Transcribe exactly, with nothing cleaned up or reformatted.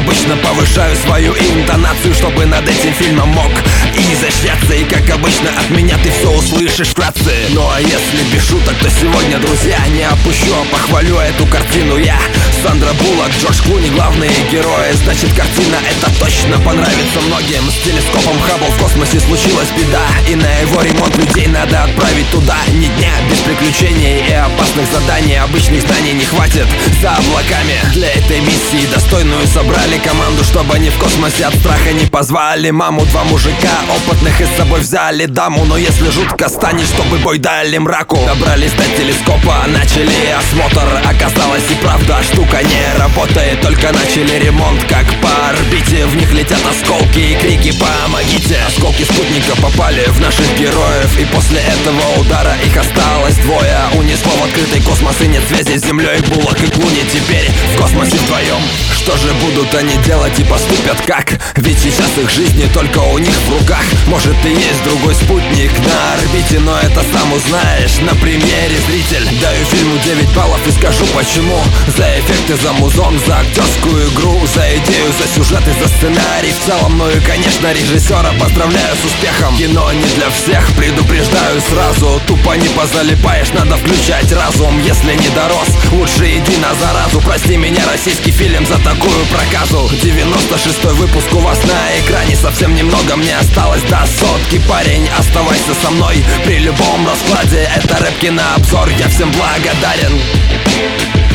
обычно повышаю свою интонацию, чтобы над этим фильмом мог изощряться. И как обычно от меня ты все услышишь вкратце. Ну а если без шуток, то сегодня, друзья, не опущу, а похвалю эту картину я. Сандра Буллок, Джордж Клуни, главные герои. Значит, картина эта точно понравится многим. С телескопом Хаббл в космосе случилась беда, и на его ремонт людей надо отправить туда. Ни дня без приключений и опасных заданий. Обычных знаний не хватит за облаками. Для этой миссии достойную собрали команду, чтобы они в космосе от страха не позвали маму. Два мужика опытных и с собой взяли даму. Но если жутко станет, чтобы бой дали мраку. Добрались до телескопа, начали осмотр. Оказалось и правда, штука не работает. Только начали ремонт, как по орбите. В них летят осколки и крики «помогите». Осколки спутника попали в наших героев, и после этого удара их осталось двое. Унесло в открытый космос и нет связи с землей. Буллок и Клуни теперь в космосе вдвоем. Что же будут они делать и поступят как? Ведь сейчас их жизни только у них в руках. Может и есть другой спутник на орбите, но это сам узнаешь на примере, зритель. Даю фильму девять баллов и скажу почему. За эффекты, за музон, за актерскую игру, за идею, за сюжет и за сценарий в целом. Ну и конечно режиссера поздравляю с успехом. Кино не для всех, предупреждаю сразу. Тупо не позалипаешь, надо включать разум. Если не дорос, лучше иди на заразу. Прости меня, российский фильм, за такую проказу. Девяносто шестой выпуск у вас на экране. Совсем немного мне осталось до сотки. Парень, оставайся со мной при любом раскладе. Это рэп кинообзор, я всем благодарен.